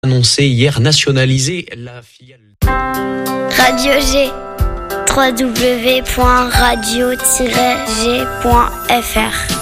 annoncé hier nationaliser la filiale Radio G, www.radio-g.fr.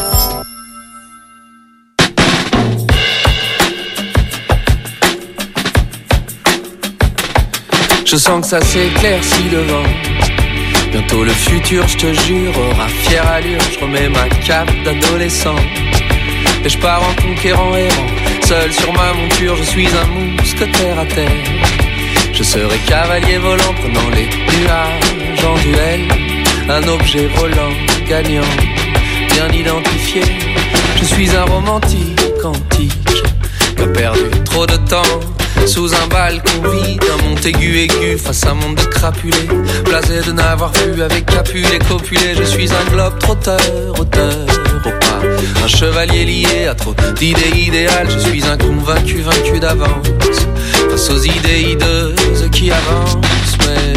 Je sens que ça s'éclaircit devant. Bientôt le futur, je te jure, aura fière allure. Je remets ma cape d'adolescent et je pars en conquérant errant. Seul sur ma monture, je suis un mousquetaire à terre. Je serai cavalier volant, prenant les nuages en duel. Un objet volant, gagnant, bien identifié. Je suis un romantique antique qui a perdu trop de temps sous un balcon vide, un Montaigu aigu face à un monde de crapulés. Blasé de n'avoir pu avec Capulet et copulé. Je suis un globe-trotteur, auteur au pas, un chevalier lié à trop d'idées idéales. Je suis un convaincu, vaincu d'avance face aux idées hideuses qui avancent.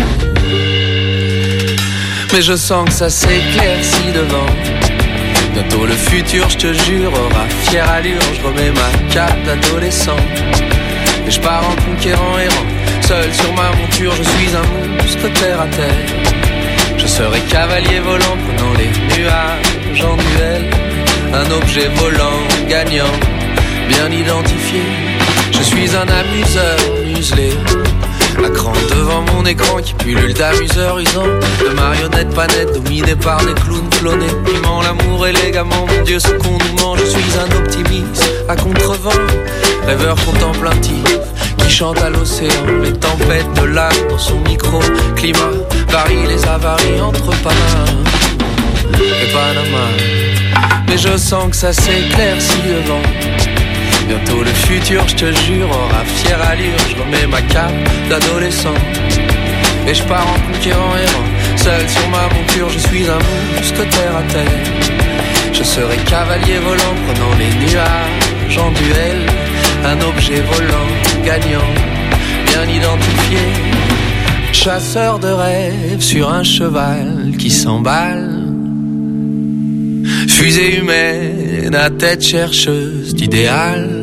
Mais je sens que ça s'éclaircit devant. Bientôt le futur, je te jure, aura fière allure. Je remets ma cape d'adolescent et je pars en conquérant errant. Seul sur ma monture, je suis un mousquetaire à terre. Je serai cavalier volant, prenant les nuages en duel. Un objet volant, gagnant, bien identifié. Je suis un amuseur muselé, à cran devant mon écran qui pullule d'amuseurs usants, de marionnettes panettes dominées par des clowns clonés. Piment, l'amour et les gamins, mon Dieu, ce qu'on nous ment. Je suis un optimiste à contrevent, rêveur contemplatif qui chante à l'océan les tempêtes de l'âme dans son micro. Climat varie les avaries entre Panama et Panama. Mais je sens que ça s'éclaircit devant. Bientôt le futur, je te jure, aura fière allure. Je remets ma cape d'adolescent et je pars en conquérant errant. Seul sur ma monture, je suis un mousquetaire à terre. Je serai cavalier volant, prenant les nuages en duel. Un objet volant, gagnant, bien identifié. Chasseur de rêves sur un cheval qui s'emballe. Fusée humaine à tête chercheuse d'idéal.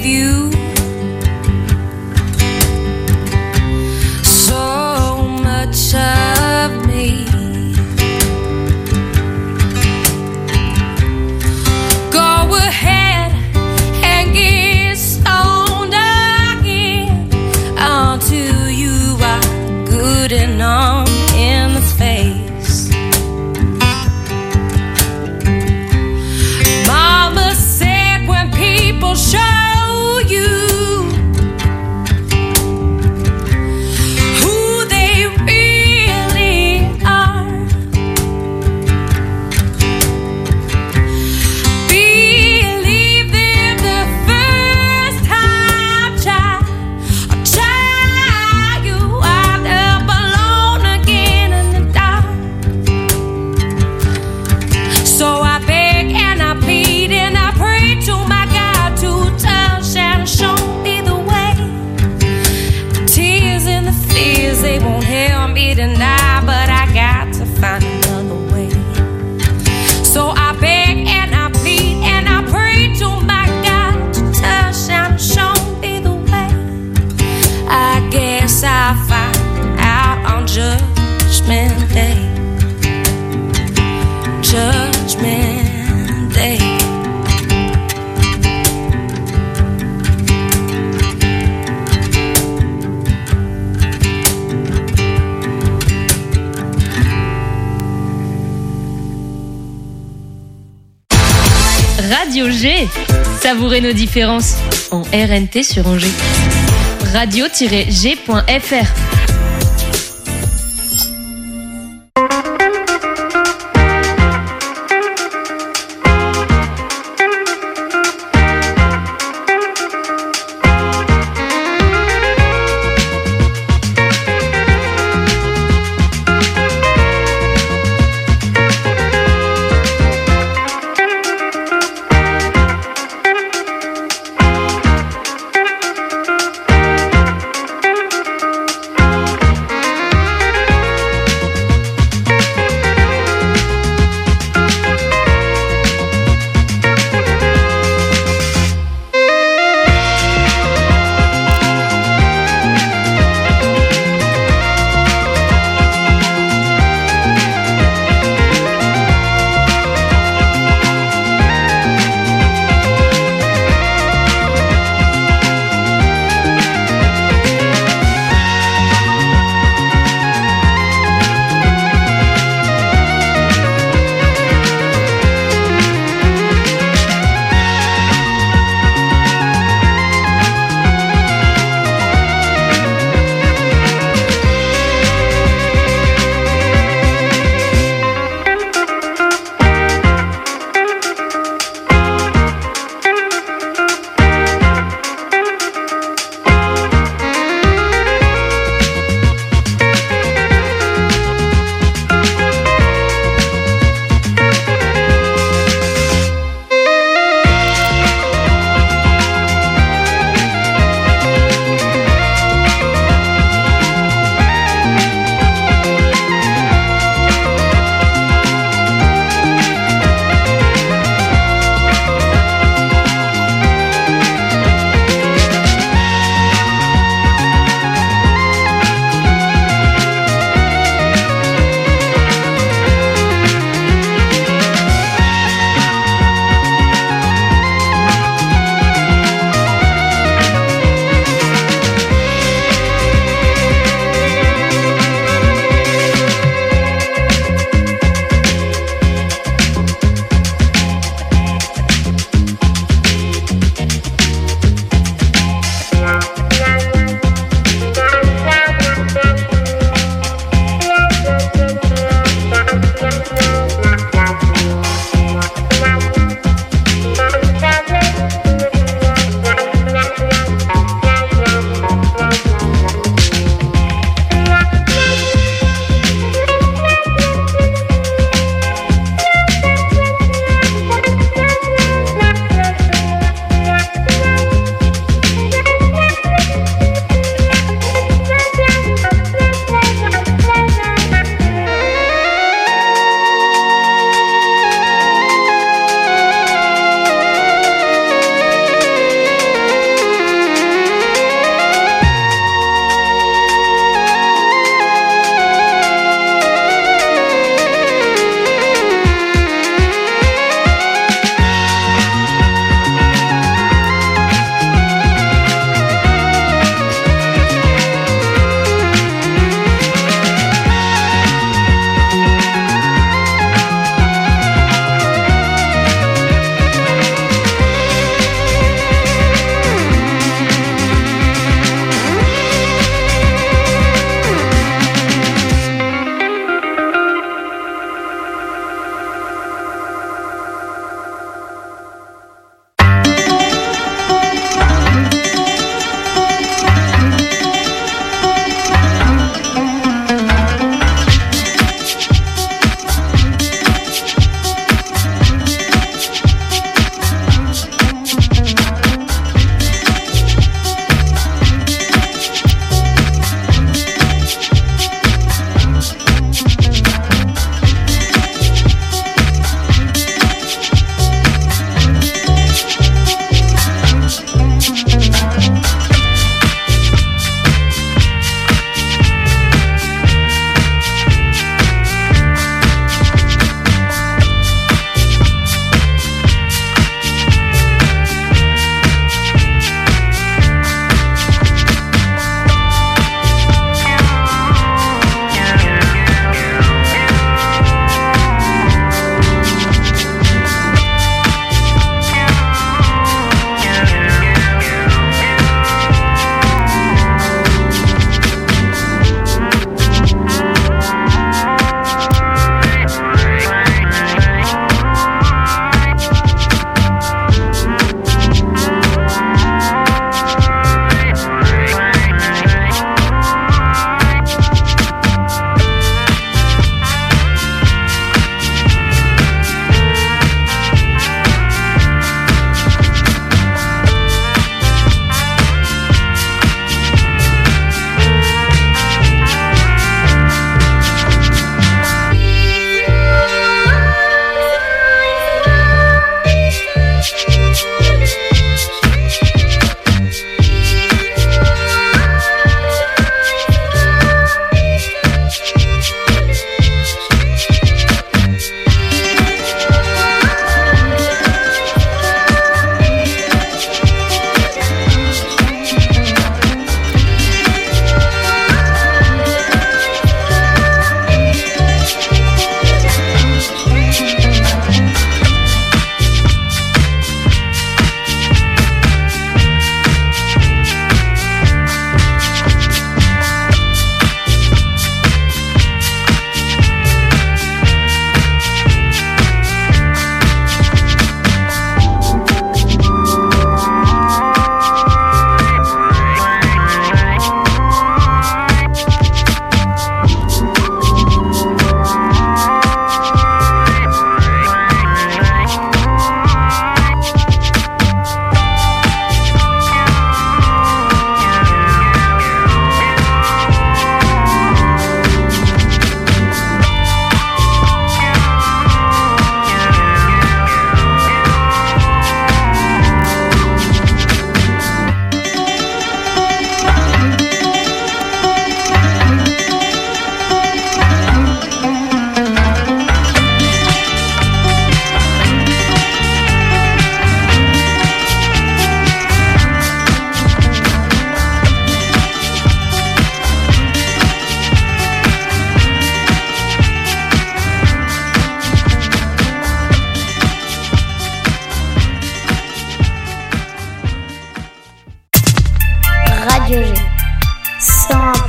with you. So much of me. Go ahead and get stoned again until you are good and numb in the face. Mama said when people show you who they really are, believe them the first time, child. A child, you wind up alone again in the dark. So I beg and I plead and I pray to my God to touch and show me the way. The tears and the fears, they won't help me tonight, but I got to find another way. So I beg and I plead and I pray to my God to touch and show me the way. I guess I'll find out on Judgment Day. Judgment Day. Radio G. Savourez nos différences en RNT sur Angers. Radio-g.fr.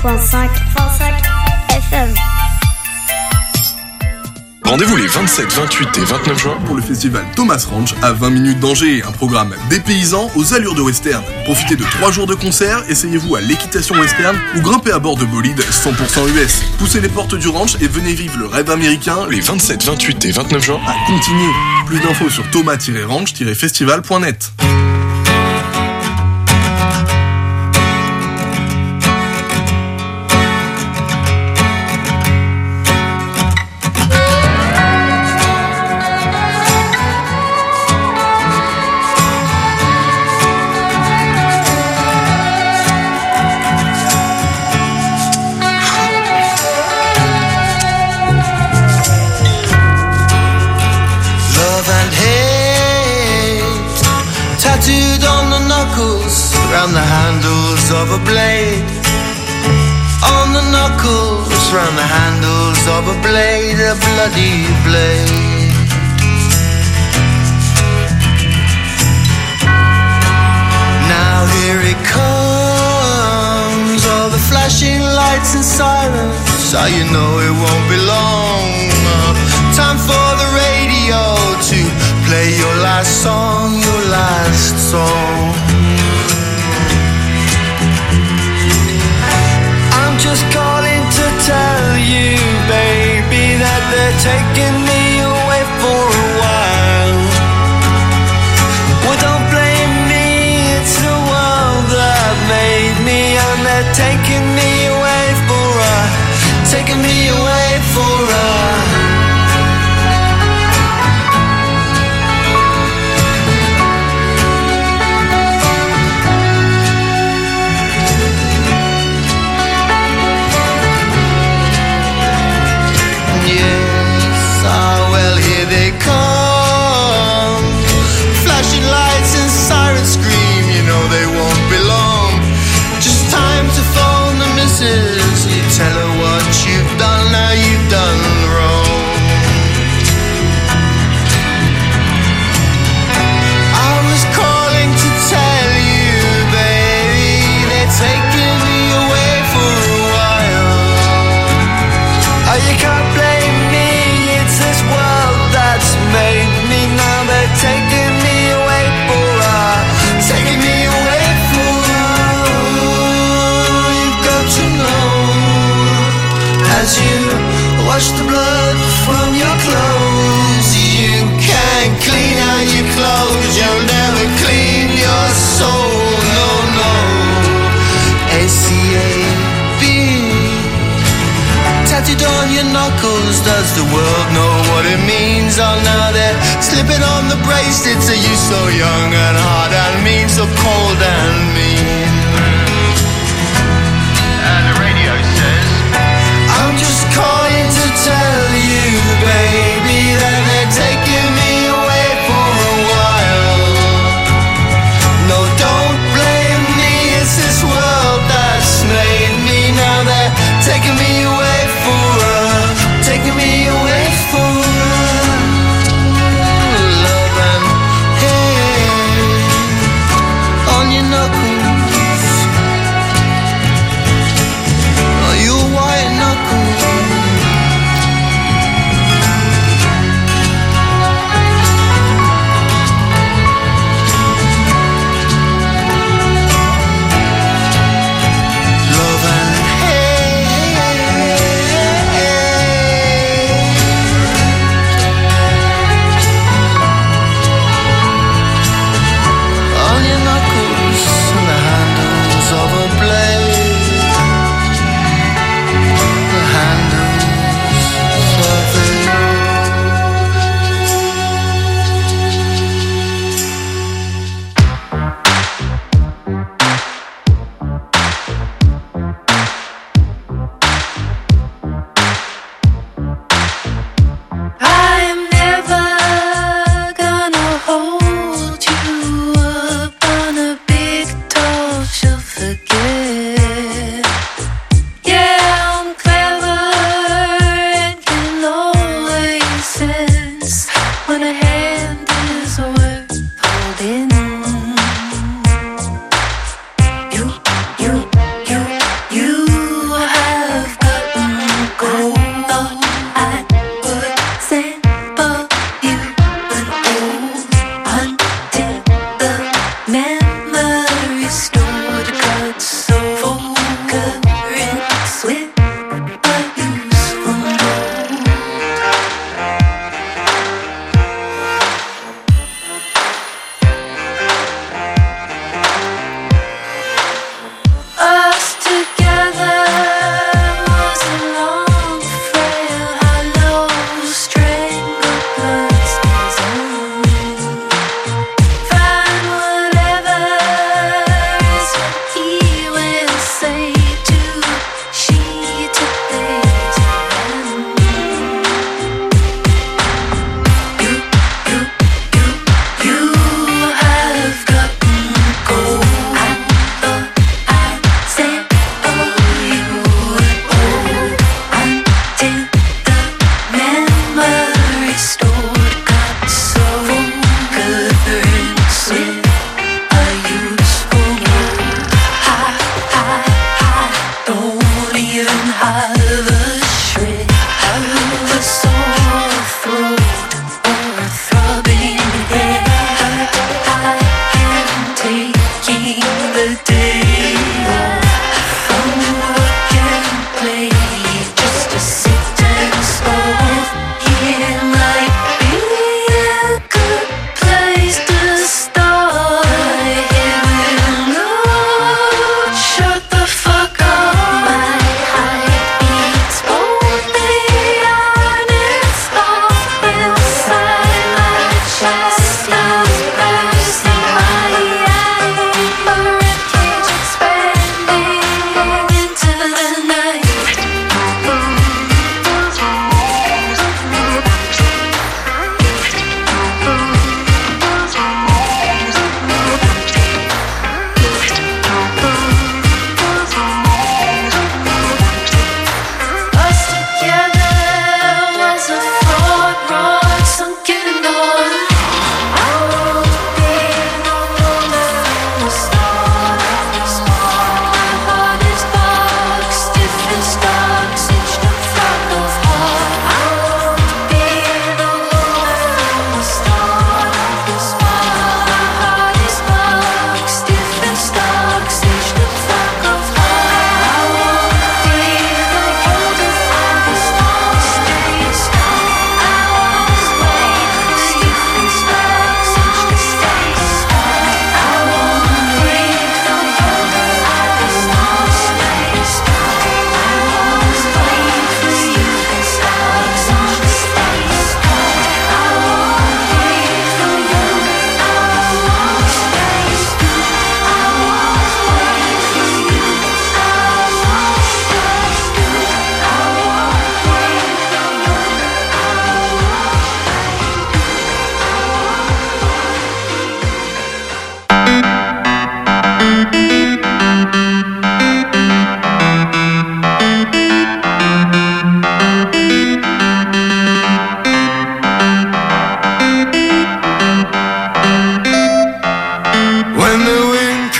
101.5 FM. Rendez-vous les 27, 28 et 29 juin pour le festival Thomas Ranch à 20 minutes d'Angers, un programme dépaysant aux allures de western. Profitez de 3 jours de concert, essayez-vous à l'équitation western ou grimpez à bord de bolides 100% US. Poussez les portes du ranch et venez vivre le rêve américain les 27, 28 et 29 juin à Contigny. Plus d'infos sur thomas-ranch-festival.net. Round the handles of a blade, on the knuckles, round the handles of a blade, a bloody blade. Now here it comes, all the flashing lights and sirens, so you know it won't be long. Time for the radio to play your last song, your last song. Just calling to tell you, baby, that they're taking me away for a while. Well, don't blame me, it's the world that made me, and they're taking me away for taking me away for you tell her what you've done, now you've done wrong. I was calling to tell you, baby, they're taking me away for a while. Oh, you can't blame me, it's this world that's made me. Now they're taking me away for taking me away for as you wash the blood from your clothes. You can't clean out your clothes, you'll never clean your soul. No, no. ACAB tattooed on your knuckles, does the world know what it means? Oh, now they're slipping on the bracelets. Are you so young and hard and mean, so cold and mean? And the radio says, I'm just calling to tell you, baby, that they're taking me away for a while. No, don't blame me, it's this world that's made me. Now they're taking me away for taking me away for love and hate.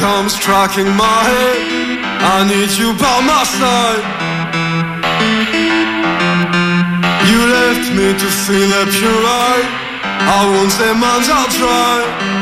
comes striking my head. I need you by my side. You left me to feel a pure eye. I won't say man's I'll try.